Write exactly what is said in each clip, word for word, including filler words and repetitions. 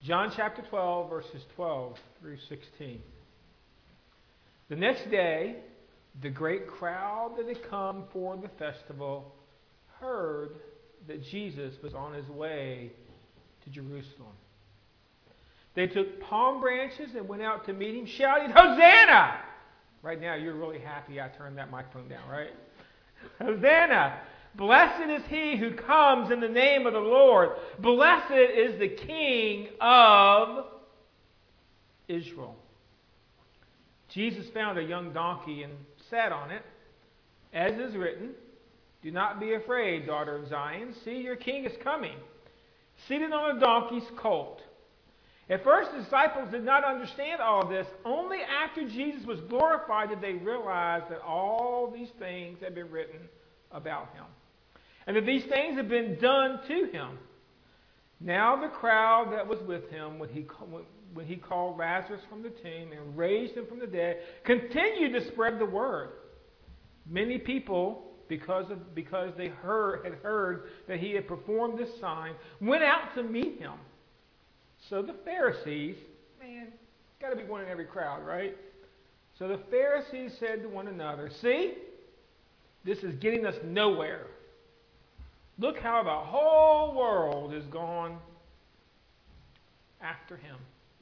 John chapter twelve, verses twelve through sixteen. The next day, the great crowd that had come for the festival heard that Jesus was on his way to Jerusalem. They took palm branches and went out to meet him, shouting, "Hosanna!" Right now, you're really happy I turned that microphone down, right? "Hosanna! Blessed is he who comes in the name of the Lord. Blessed is the King of Israel." Jesus found a young donkey and sat on it, as is written, "Do not be afraid, daughter of Zion. See, your king is coming, seated on a donkey's colt." At first, the disciples did not understand all of this. Only after Jesus was glorified did they realize that all these things had been written about him, and that these things had been done to him. Now the crowd that was with him when he, when he called Lazarus from the tomb and raised him from the dead continued to spread the word. Many people, because of because they heard had heard that he had performed this sign, went out to meet him. So the Pharisees, man, got to be one in every crowd, right? So the Pharisees said to one another, "See, this is getting us nowhere. Look how the whole world has gone after him."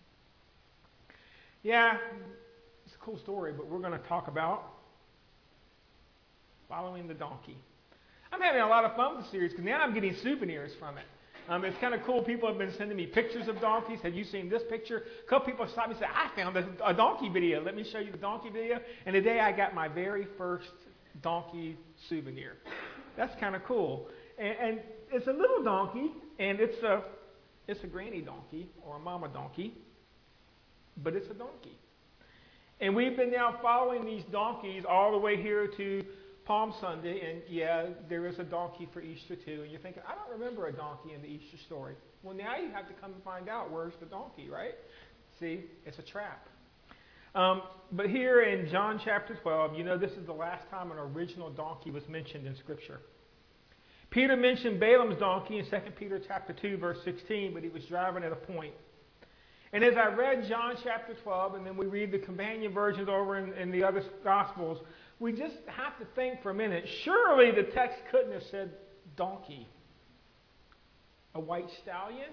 Yeah, it's a cool story, but we're going to talk about following the donkey. I'm having a lot of fun with the series because now I'm getting souvenirs from it. Um, it's kind of cool. People have been sending me pictures of donkeys. Have you seen this picture? A couple people stopped me and said, "I found a, a donkey video. Let me show you the donkey video." And today I got my very first donkey souvenir. That's kind of cool. And, and it's a little donkey, and it's a it's a granny donkey or a mama donkey, but it's a donkey. And we've been now following these donkeys all the way here to Palm Sunday, and yeah, there is a donkey for Easter too. And you're thinking, I don't remember a donkey in the Easter story. Well, now you have to come and find out where's the donkey, right? See, it's a trap. Um, but here in John chapter twelve, you know this is the last time an original donkey was mentioned in Scripture. Peter mentioned Balaam's donkey in Second Peter chapter two, verse sixteen, but he was driving at a point. And as I read John chapter twelve, and then we read the companion versions over in, in the other Gospels, we just have to think for a minute. Surely the text couldn't have said donkey, a white stallion,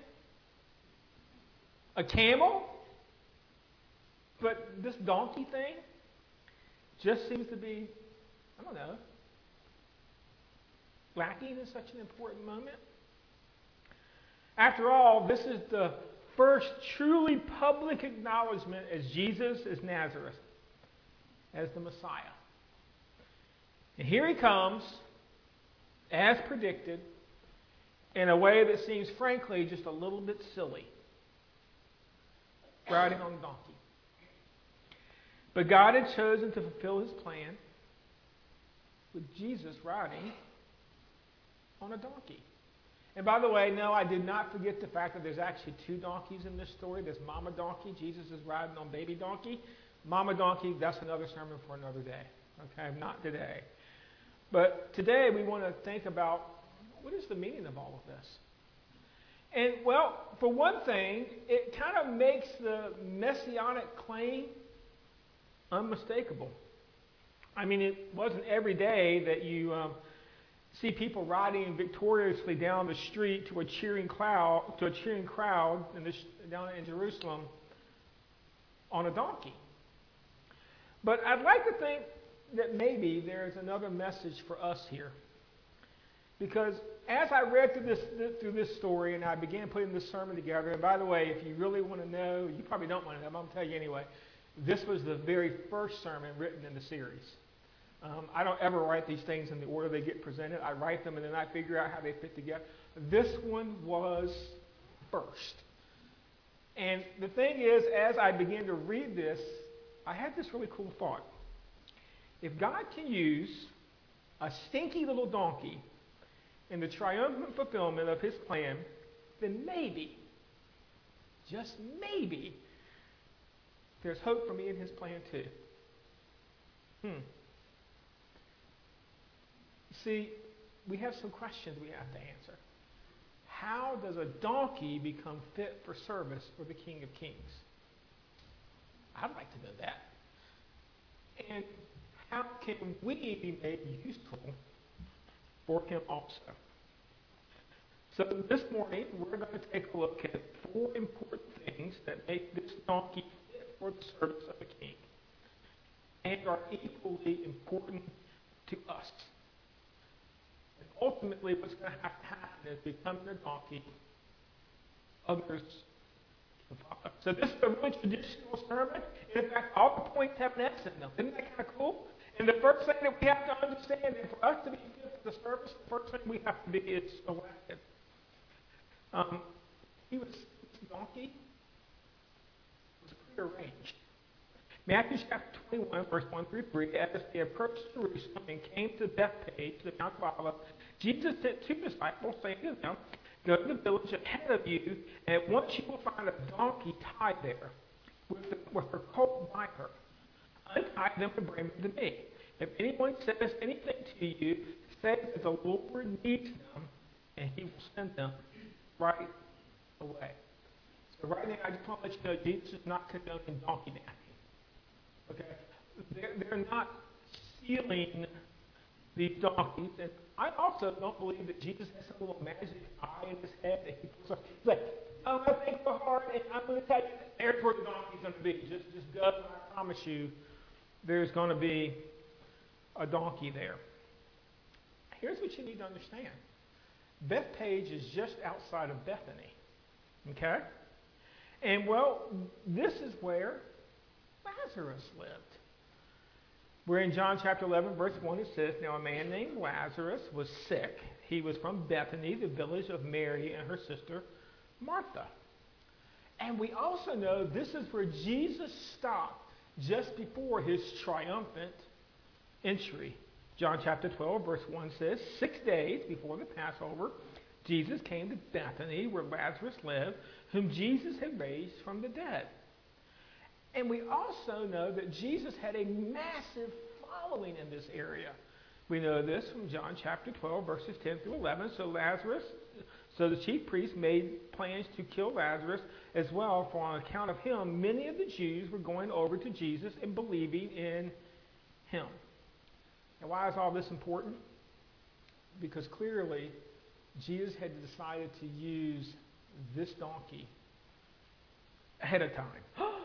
a camel. But this donkey thing just seems to be, I don't know, lacking in such an important moment. After all, this is the first truly public acknowledgement as Jesus is Nazareth, as the Messiah. And here he comes, as predicted, in a way that seems, frankly, just a little bit silly, riding on a donkey. But God had chosen to fulfill his plan with Jesus riding on a donkey. And by the way, no, I did not forget the fact that there's actually two donkeys in this story. There's Mama Donkey. Jesus is riding on Baby Donkey. Mama Donkey, that's another sermon for another day. Okay, not today. But today we want to think about what is the meaning of all of this. And, well, for one thing, it kind of makes the messianic claim unmistakable. I mean, it wasn't every day that you um, see people riding victoriously down the street to a cheering cloud, to a cheering crowd in this, down in Jerusalem on a donkey. But I'd like to think that maybe there's another message for us here. Because as I read through this through this story and I began putting this sermon together, and by the way, if you really want to know, you probably don't want to know, but I'm going to tell you anyway, this was the very first sermon written in the series. Um, I don't ever write these things in the order they get presented. I write them and then I figure out how they fit together. This one was first. And the thing is, as I began to read this, I had this really cool thought. If God can use a stinky little donkey in the triumphant fulfillment of his plan, then maybe, just maybe, there's hope for me in his plan too. Hmm. See, we have some questions we have to answer. how does a donkey become fit for service for the King of Kings? I'd like to know that. And how can we be made useful for him also? So this morning, we're going to take a look at four important things that make this donkey fit for the service of a king and are equally important to us. And ultimately, what's going to have to happen is becoming a donkey, others can follow. So this is a really traditional sermon. In fact, all the points have an S in them. Isn't that kind of cool? And the first thing that we have to understand is for us to be good for the service, the first thing we have to be is elected. Um, he was, this donkey was prearranged. Matthew chapter twenty-one, verse one through three, as they approached Jerusalem and came to Bethphage, the Mount of Olives, Jesus sent two disciples, saying to them, go to the village ahead of you, and at once you will find a donkey tied there, with, the, with her colt by her. Untie them and bring them to me. If anyone says anything to you, say that the Lord needs them, and he will send them right away. So right now, I just want to let you know, Jesus is not condoning donkey napping. Okay? They're, they're not stealing these donkeys. And I also don't believe that Jesus has some little magic eye in his head that he puts up. He's like, oh, I think for heart, and I'm going to tell you, there's where the donkey's going to be. Just, just go, and I promise you, there's going to be a donkey there. Here's what you need to understand. Bethphage is just outside of Bethany. Okay? And, well, this is where Lazarus lived. Where in John chapter eleven, verse one, it says, now a man named Lazarus was sick. He was from Bethany, the village of Mary and her sister Martha. And we also know this is where Jesus stopped just before his triumphant entry. John chapter twelve, verse one says, six days before the Passover, Jesus came to Bethany, where Lazarus lived, whom Jesus had raised from the dead. And we also know that Jesus had a massive following in this area. We know this from John chapter twelve, verses ten through eleven. So Lazarus, so the chief priests made plans to kill Lazarus as well, for on account of him, many of the Jews were going over to Jesus and believing in him. Now, why is all this important? Because clearly, Jesus had decided to use this donkey ahead of time.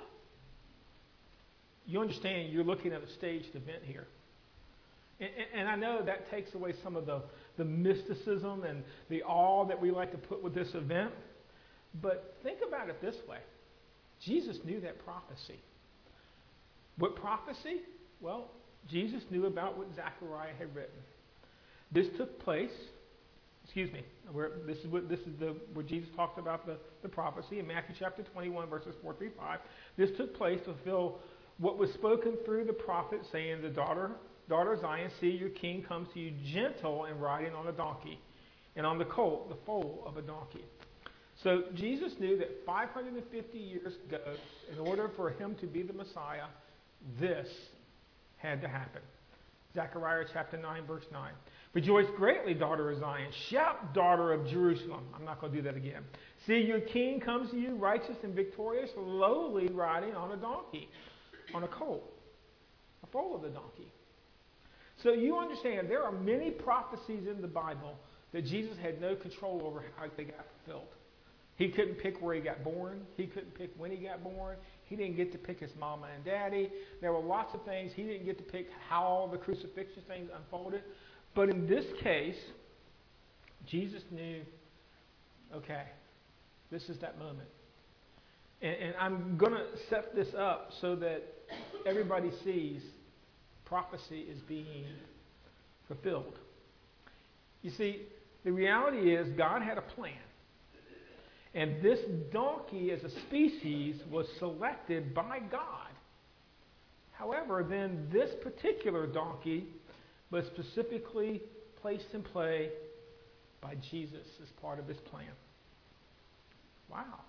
You understand, you're looking at a staged event here. And, and I know that takes away some of the, the mysticism and the awe that we like to put with this event. But think about it this way. Jesus knew that prophecy. What prophecy? Well, Jesus knew about what Zechariah had written. This took place, excuse me, where this is what this is the where Jesus talks about the, the prophecy in Matthew chapter twenty-one, verses four through five. This took place to fulfill what was spoken through the prophet, saying, the daughter, daughter Zion, see, your king comes to you gentle and riding on a donkey, and on the colt, the foal of a donkey. So Jesus knew that five hundred fifty years ago, in order for him to be the Messiah, this had to happen. Zechariah chapter nine, verse nine. Rejoice greatly, daughter of Zion. Shout, daughter of Jerusalem. I'm not going to do that again. See, your king comes to you, righteous and victorious, lowly riding on a donkey, on a colt, a foal of the donkey. So you understand, there are many prophecies in the Bible that Jesus had no control over how they got fulfilled. He couldn't pick where he got born. He couldn't pick when he got born. He didn't get to pick his mama and daddy. There were lots of things. He didn't get to pick how the crucifixion things unfolded. But in this case, Jesus knew, okay, this is that moment. And, and I'm going to set this up so that everybody sees prophecy is being fulfilled. You see, the reality is God had a plan. And this donkey as a species was selected by God. However, then this particular donkey was specifically placed in play by Jesus as part of his plan. Wow.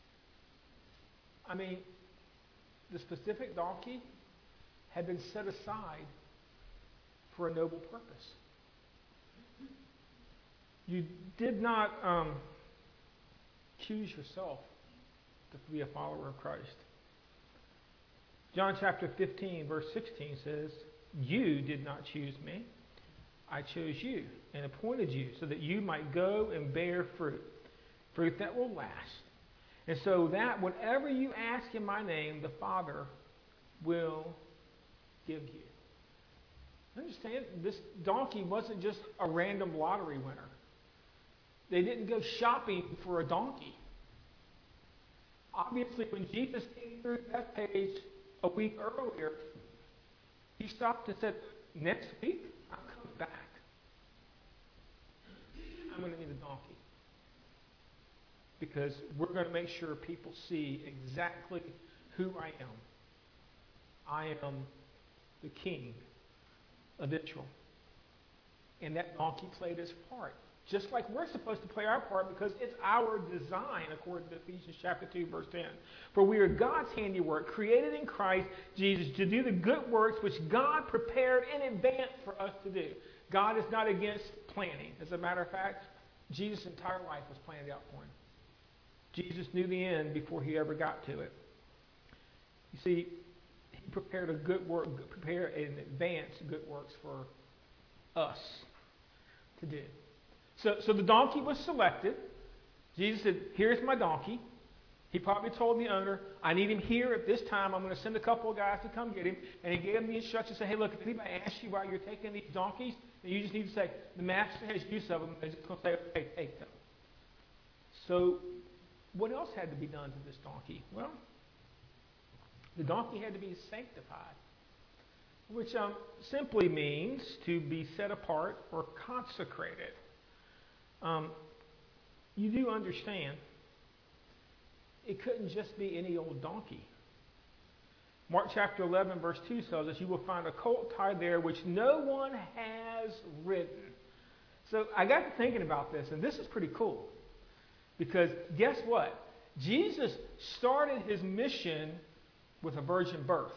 I mean, the specific donkey had been set aside for a noble purpose. You did not um, choose yourself to be a follower of Christ. John chapter fifteen, verse sixteen says, "You did not choose me. I chose you and appointed you so that you might go and bear fruit, fruit that will last. And so that whatever you ask in my name, the Father will give you." Understand, this donkey wasn't just a random lottery winner. They didn't go shopping for a donkey. Obviously, when Jesus came through that page a week earlier, he stopped and said, "Next week, I'm coming back. I'm going to need a donkey. Because we're going to make sure people see exactly who I am. I am the King of Israel." And that donkey played his part. Just like we're supposed to play our part, because it's our design, according to Ephesians chapter two, verse ten. "For we are God's handiwork, created in Christ Jesus to do the good works which God prepared in advance for us to do." God is not against planning. As a matter of fact, Jesus' entire life was planned out for him. Jesus knew the end before he ever got to it. You see, he prepared a good work, prepared in advance good works for us to do. So, so the donkey was selected. Jesus said, "Here's my donkey." He probably told the owner, "I need him here at this time. I'm going to send a couple of guys to come get him." And he gave him the instructions, say, "Hey, look, if anybody asks you why you're taking these donkeys, then you just need to say, the master has use of them." They're just going to say, "Hey, take them." So what else had to be done to this donkey? Well, the donkey had to be sanctified, which um, simply means to be set apart or consecrated. Um, you do understand, it couldn't just be any old donkey. Mark chapter eleven, verse two tells us, "You will find a colt tied there which no one has ridden." So I got to thinking about this, and this is pretty cool. Because guess what? Jesus started his mission with a virgin birth.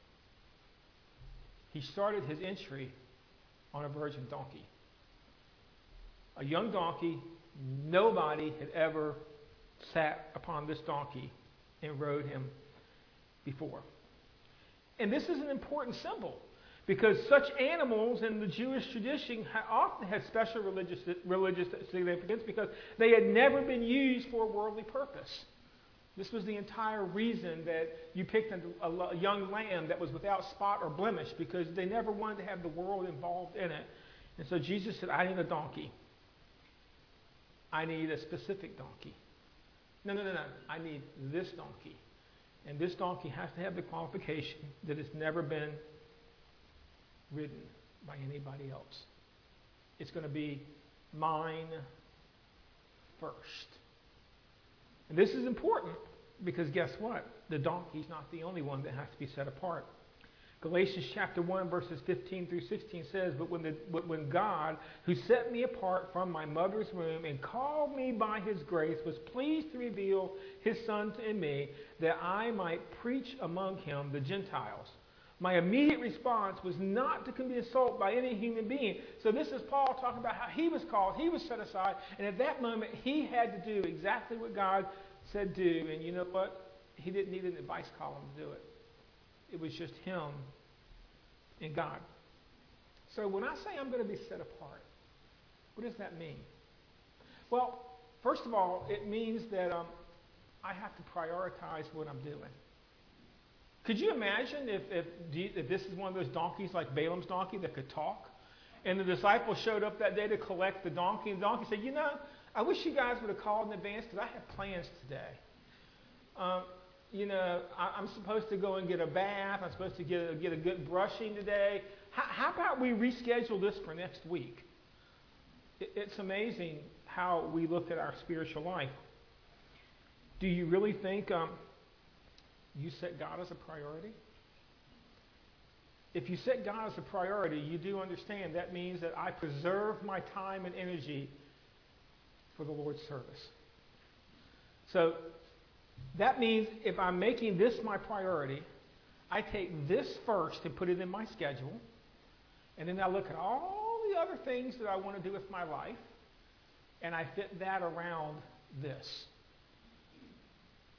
He started his entry on a virgin donkey. A young donkey. Nobody had ever sat upon this donkey and rode him before. And this is an important symbol, because such animals in the Jewish tradition often had special religious, religious significance, because they had never been used for a worldly purpose. This was the entire reason that you picked a, a young lamb that was without spot or blemish, because they never wanted to have the world involved in it. And so Jesus said, "I need a donkey. I need a specific donkey. No, no, no, no. I need this donkey. And this donkey has to have the qualification that it's never been ridden by anybody else. It's going to be mine first." And this is important, because guess what? The donkey's not the only one that has to be set apart. Galatians chapter one, verses fifteen through sixteen says, "But when, the, when God, who set me apart from my mother's womb and called me by his grace, was pleased to reveal his Son in me, that I might preach among him the Gentiles, my immediate response was not to be insulted by any human being." So this is Paul talking about how he was called, he was set aside, and at that moment he had to do exactly what God said do. And you know what? He didn't need an advice column to do it. It was just him and God. So when I say I'm going to be set apart, what does that mean? Well, first of all, it means that um, I have to prioritize what I'm doing. Could you imagine if, if, if this is one of those donkeys like Balaam's donkey that could talk? And the disciples showed up that day to collect the donkey. And the donkey said, "You know, I wish you guys would have called in advance, because I have plans today. Um, you know, I, I'm supposed to go and get a bath. I'm supposed to get a, get a good brushing today. How, how about we reschedule this for next week?" It, it's amazing how we look at our spiritual life. Do you really think um, you set God as a priority? If you set God as a priority, you do understand that means that I preserve my time and energy for the Lord's service. So that means if I'm making this my priority, I take this first and put it in my schedule, and then I look at all the other things that I want to do with my life, and I fit that around this.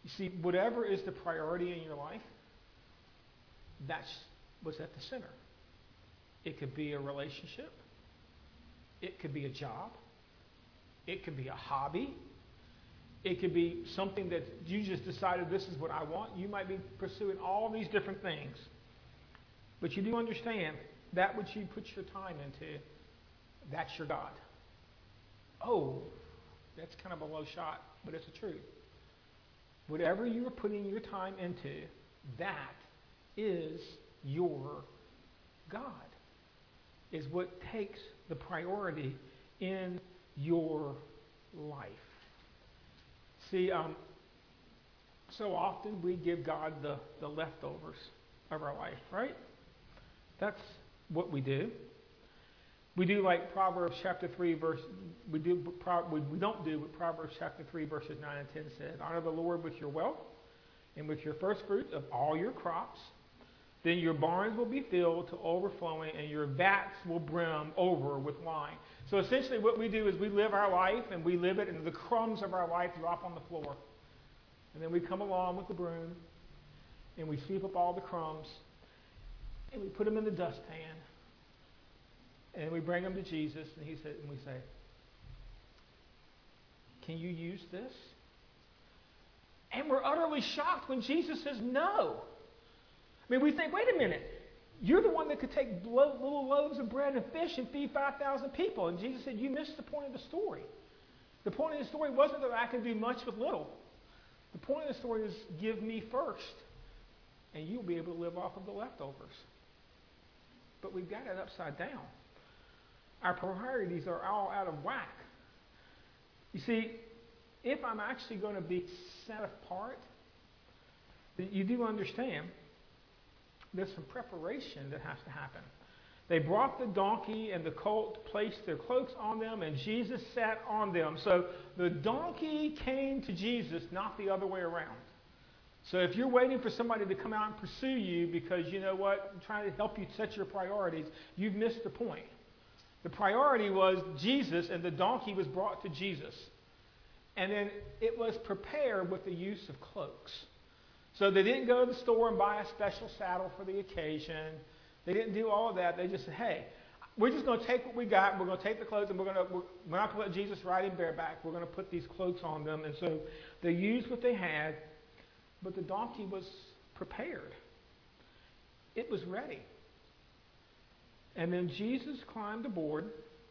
You see, whatever is the priority in your life, that's what's at the center. It could be a relationship. It could be a job. It could be a hobby. It could be something that you just decided this is what I want. You might be pursuing all these different things. But you do understand that which you put your time into, that's your God. Oh, that's kind of a low shot, but it's the truth. Whatever you are putting your time into, that is your God. Is what takes the priority in your life. See, um, so often we give God the, the leftovers of our life, right? That's what we do. We do like Proverbs chapter three, verse. We do. We don't do what Proverbs chapter three, verses nine and ten says. Honor the Lord with your wealth and with your first fruits of all your crops. Then your barns will be filled to overflowing, and your vats will brim over with wine. So essentially, what we do is we live our life, and we live it, and the crumbs of our life drop on the floor, and then we come along with the broom, and we sweep up all the crumbs, and we put them in the dustpan. And we bring them to Jesus, and he said, and we say, "Can you use this?" And we're utterly shocked when Jesus says no. I mean, we think, wait a minute, you're the one that could take little loaves of bread and fish and feed five thousand people. And Jesus said, you missed the point of the story. The point of the story wasn't that I can do much with little. The point of the story is give me first, and you'll be able to live off of the leftovers. But we've got it upside down. Our priorities are all out of whack. You see, if I'm actually going to be set apart, you do understand there's some preparation that has to happen. They brought the donkey and the colt, placed their cloaks on them, and Jesus sat on them. So the donkey came to Jesus, not the other way around. So if you're waiting for somebody to come out and pursue you because, you know what, I'm trying to help you set your priorities, you've missed the point. The priority was Jesus, and the donkey was brought to Jesus. And then it was prepared with the use of cloaks. So they didn't go to the store and buy a special saddle for the occasion. They didn't do all of that. They just said, hey, we're just going to take what we got. We're going to take the clothes, and we're going to, we're, we're not going to let Jesus ride in bareback. We're going to put these cloaks on them. And so they used what they had, but the donkey was prepared. It was ready. And then Jesus climbed aboard,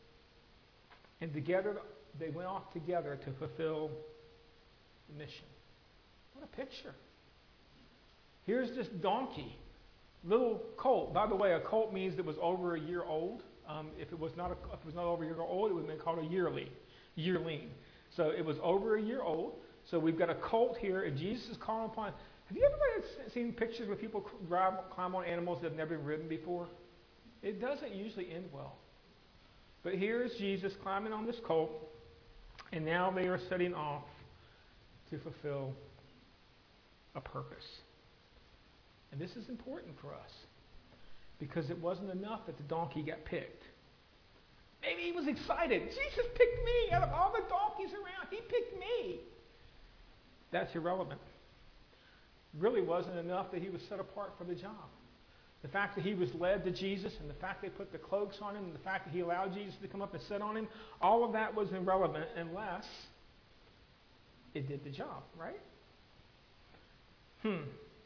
and together they went off together to fulfill the mission. What a picture. Here's this donkey, little colt. By the way, a colt means it was over a year old. Um, if it was not a, if it was not over a year old, it would have been called a yearly, yearling. So it was over a year old. So we've got a colt here, and Jesus is calling upon. Have you ever seen pictures where people drive, climb on animals that have never been ridden before? It doesn't usually end well. But here is Jesus climbing on this colt, and now they are setting off to fulfill a purpose. And this is important for us, because it wasn't enough that the donkey got picked. Maybe he was excited. Jesus picked me out of all the donkeys around. He picked me. That's irrelevant. It really wasn't enough that he was set apart for the job. The fact that he was led to Jesus, and the fact they put the cloaks on him, and the fact that he allowed Jesus to come up and sit on him, all of that was irrelevant unless it did the job, right? Hmm.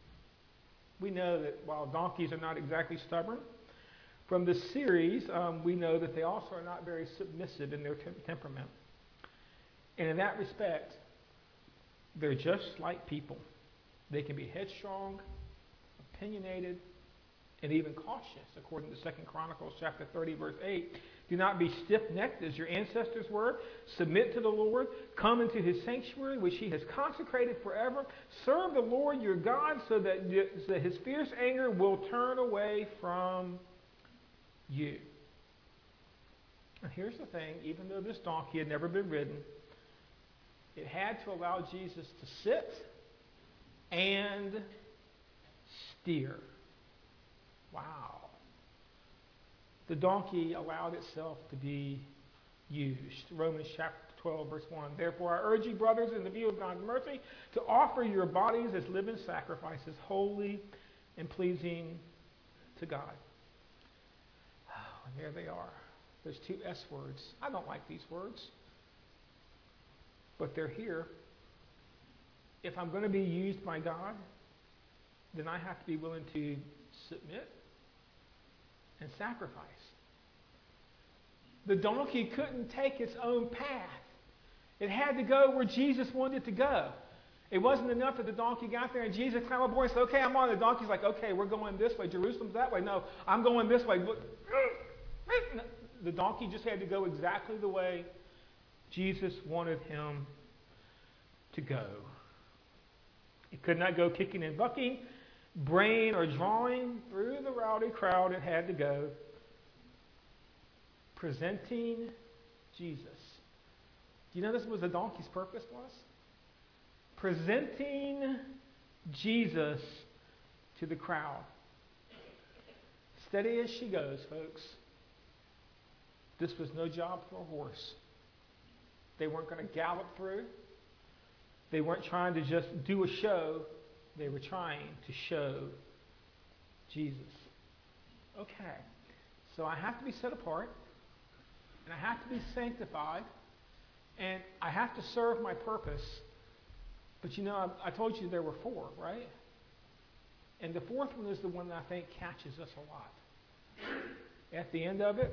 We know that while donkeys are not exactly stubborn, from the series, um, we know that they also are not very submissive in their tem- temperament. And in that respect, they're just like people. They can be headstrong, opinionated, and even cautious, according to Second Chronicles chapter thirty, verse eight. Do not be stiff-necked as your ancestors were. Submit to the Lord. Come into his sanctuary, which he has consecrated forever. Serve the Lord your God so that, so that his fierce anger will turn away from you. And here's the thing. Even though this donkey had never been ridden, it had to allow Jesus to sit and steer. Wow. The donkey allowed itself to be used. Romans chapter, twelve, verse one. Therefore, I urge you, brothers, in the view of God's mercy, to offer your bodies as living sacrifices, holy and pleasing to God. Oh, and there they are. Those two S words. I don't like these words, but they're here. If I'm going to be used by God, then I have to be willing to submit and sacrifice. The donkey couldn't take its own path. It had to go where Jesus wanted it to go. It wasn't enough that the donkey got there and Jesus climbed aboard and said, okay, I'm on. The donkey's like, okay, we're going this way. Jerusalem's that way. No, I'm going this way. The donkey just had to go exactly the way Jesus wanted him to go. It could not go kicking and bucking, braying or drawing through the rowdy crowd. It had to go presenting Jesus. Do you know this was the donkey's purpose was? Presenting Jesus to the crowd. Steady as she goes, folks. This was no job for a horse. They weren't going to gallop through. They weren't trying to just do a show. They were trying to show Jesus. Okay, so I have to be set apart, and I have to be sanctified, and I have to serve my purpose. But you know, I, I told you there were four, right? And the fourth one is the one that I think catches us a lot. At the end of it,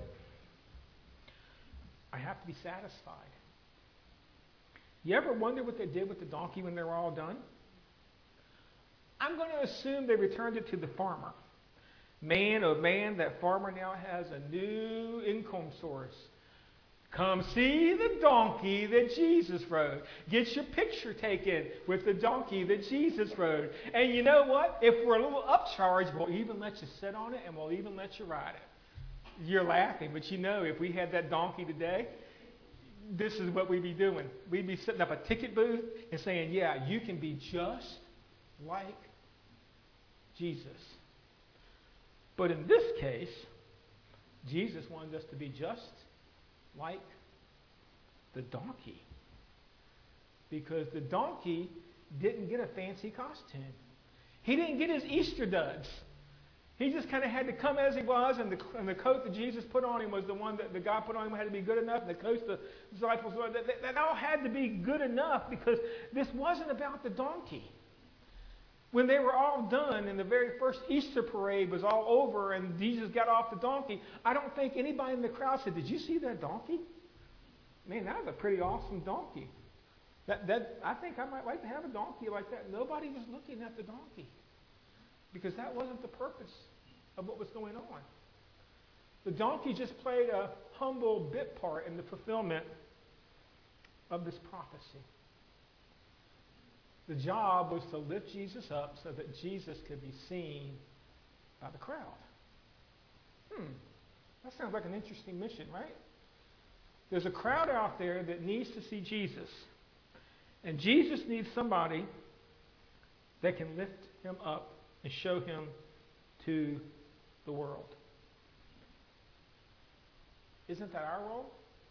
I have to be satisfied. You ever wonder what they did with the donkey when they were all done? I'm going to assume they returned it to the farmer. Man, oh man, that farmer now has a new income source. Come see the donkey that Jesus rode. Get your picture taken with the donkey that Jesus rode. And you know what? If we're a little upcharged, we'll even let you sit on it and we'll even let you ride it. You're laughing, but you know if we had that donkey today, this is what we'd be doing. We'd be setting up a ticket booth and saying, yeah, you can be just like Jesus. But in this case, Jesus wanted us to be just like the donkey. Because the donkey didn't get a fancy costume. He didn't get his Easter duds. He just kind of had to come as he was, and the, and the coat that Jesus put on him was the one that the God put on him had to be good enough, and the coat the disciples, that, that, that all had to be good enough because this wasn't about the donkey. When they were all done and the very first Easter parade was all over and Jesus got off the donkey, I don't think anybody in the crowd said, did you see that donkey? Man, that was a pretty awesome donkey. That, that, I think I might like to have a donkey like that. Nobody was looking at the donkey because that wasn't the purpose of what was going on. The donkey just played a humble bit part in the fulfillment of this prophecy. The job was to lift Jesus up so that Jesus could be seen by the crowd. Hmm, that sounds like an interesting mission, right? There's a crowd out there that needs to see Jesus. And Jesus needs somebody that can lift him up and show him to the world. Isn't that our role?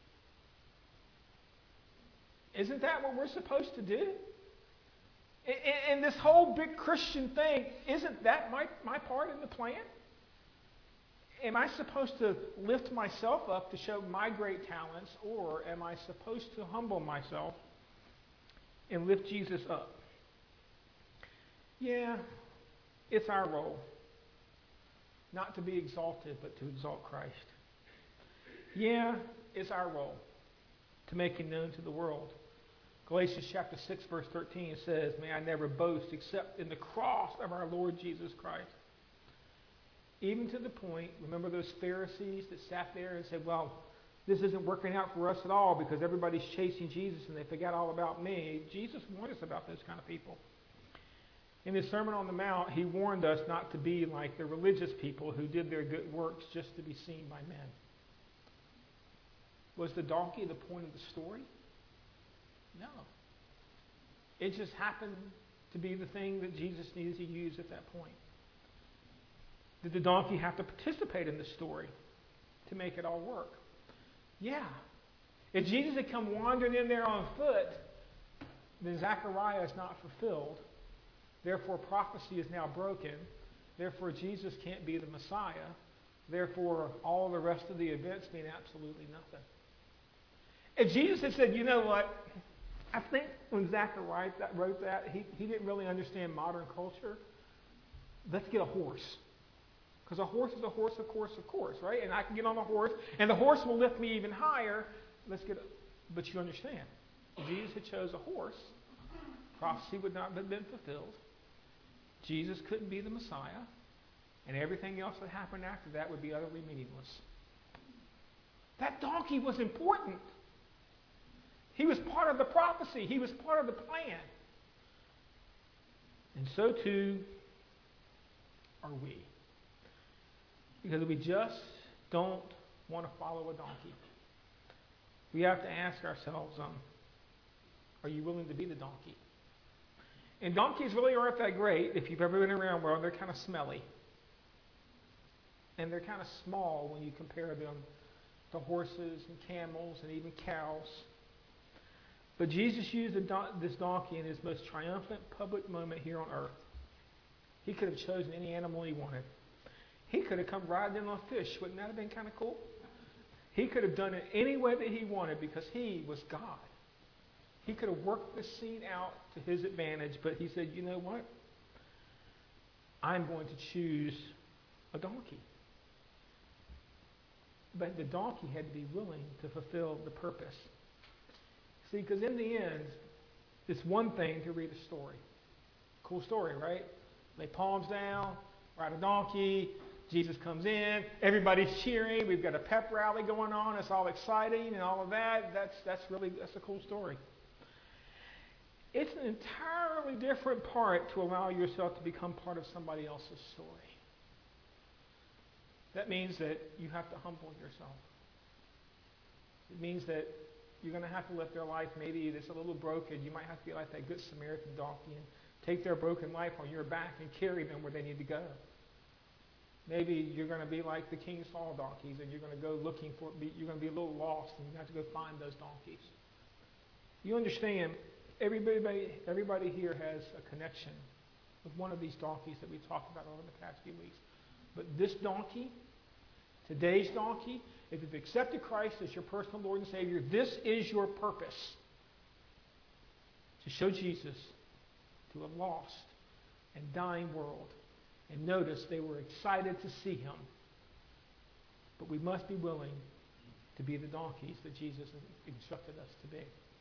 Isn't that what we're supposed to do? And this whole big Christian thing, isn't that my, my part in the plan? Am I supposed to lift myself up to show my great talents, or am I supposed to humble myself and lift Jesus up? Yeah, it's our role. Not to be exalted, but to exalt Christ. Yeah, it's our role to make him known to the world. Galatians chapter six, verse thirteen says, may I never boast except in the cross of our Lord Jesus Christ. Even to the point, remember those Pharisees that sat there and said, well, this isn't working out for us at all because everybody's chasing Jesus and they forgot all about me. Jesus warned us about those kind of people. In his Sermon on the Mount, he warned us not to be like the religious people who did their good works just to be seen by men. Was the donkey the point of the story? No. It just happened to be the thing that Jesus needed to use at that point. Did the donkey have to participate in the story to make it all work? Yeah. If Jesus had come wandering in there on foot, then Zechariah is not fulfilled. Therefore, prophecy is now broken. Therefore, Jesus can't be the Messiah. Therefore, all the rest of the events mean absolutely nothing. If Jesus had said, you know what, I think when Zechariah wrote that, he, he didn't really understand modern culture. Let's get a horse. Because a horse is a horse, of course, of course, right? And I can get on a horse, and the horse will lift me even higher. Let's get a, but you understand, if Jesus had chose a horse, prophecy would not have been fulfilled. Jesus couldn't be the Messiah, and everything else that happened after that would be utterly meaningless. That donkey was important. He was part of the prophecy. He was part of the plan. And so too are we. Because we just don't want to follow a donkey. We have to ask ourselves, um, are you willing to be the donkey? And donkeys really aren't that great. If you've ever been around one, they're kind of smelly. And they're kind of small when you compare them to horses and camels and even cows. But Jesus used this donkey in his most triumphant public moment here on earth. He could have chosen any animal he wanted. He could have come riding in on a fish. Wouldn't that have been kind of cool? He could have done it any way that he wanted because he was God. He could have worked this scene out to his advantage, but he said, you know what? I'm going to choose a donkey. But the donkey had to be willing to fulfill the purpose. See, because in the end, it's one thing to read a story. Cool story, right? Lay palms down, ride a donkey, Jesus comes in, everybody's cheering, we've got a pep rally going on, it's all exciting and all of that. That's that's really that's a cool story. It's an entirely different part to allow yourself to become part of somebody else's story. That means that you have to humble yourself. It means that you're going to have to let their life, maybe that's a little broken. You might have to be like that good Samaritan donkey and take their broken life on your back and carry them where they need to go. Maybe you're going to be like the King Saul donkeys and you're going to go looking for, you're going to be a little lost and you have to go find those donkeys. You understand, everybody, everybody here has a connection with one of these donkeys that we talked about over the past few weeks. But this donkey, today's donkey, if you've accepted Christ as your personal Lord and Savior, this is your purpose. To show Jesus to a lost and dying world. And notice they were excited to see him. But we must be willing to be the donkeys that Jesus instructed us to be.